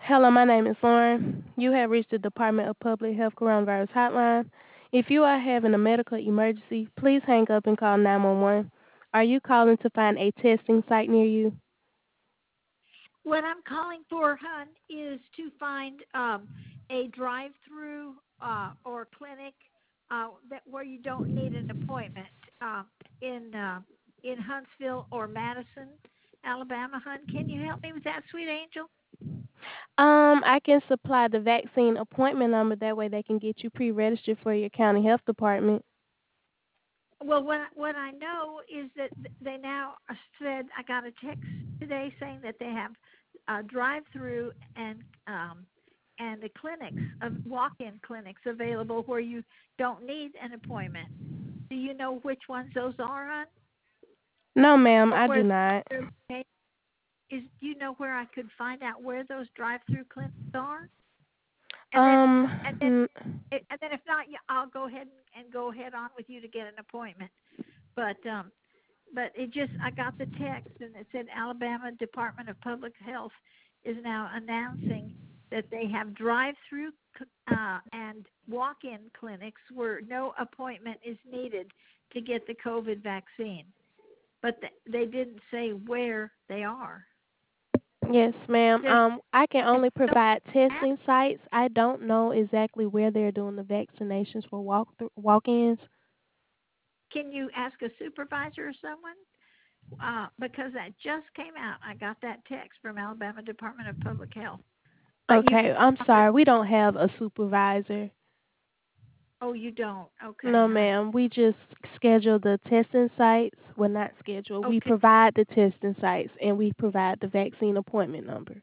Hello, my name is Lauren. You have reached the Department of Public Health Coronavirus Hotline. If you are having a medical emergency, please hang up and call 911. Are you calling to find a testing site near you? What I'm calling for, hon, is to find a drive-through or clinic that where you don't need an appointment uh, in in Huntsville or Madison, Alabama, hon. Can you help me with that, sweet angel? I can supply the vaccine appointment number. That way they can get you pre-registered for your county health department. Well, what I know is that they now said I got a text today saying that they have drive-through and the clinics of walk-in clinics available where you don't need an appointment. Do you know which ones those are on, No, ma'am, or I do where not. they're located? Do you know where I could find out where those drive-through clinics are? And then and then N- and then if not, I'll go ahead and go ahead on with you to get an appointment. But it just I got the text and it said Alabama Department of Public Health is now announcing that they have drive-through and walk-in clinics where no appointment is needed to get the COVID vaccine. But they didn't say where they are. yes, ma'am. There's I can only no provide app. testing sites. I don't know exactly where they're doing the vaccinations for walk-ins. Can you ask a supervisor or someone? Because that just came out. I got that text from Alabama Department of Public Health. But you Okay, I'm sorry. We don't have a supervisor. oh, you don't. Okay, No, hon. ma'am. We just schedule the testing sites. Well, not schedule. We Okay, provide the testing sites and we provide the vaccine appointment number.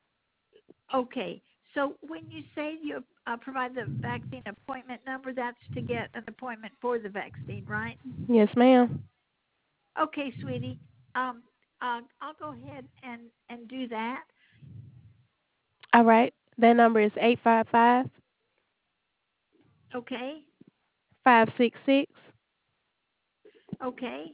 okay. So when you say you provide the vaccine appointment number, that's to get an appointment for the vaccine, right? Yes, ma'am. Okay, sweetie. Um, I'll go ahead and do that. All right. That number is 855 Okay, 566 okay,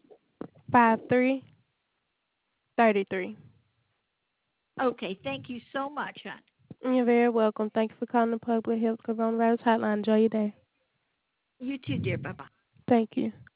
5333. okay. Thank you so much, hon. You're very welcome. Thank you for calling the Public Health Coronavirus Hotline. Enjoy your day. You too, dear. Bye bye. Thank you.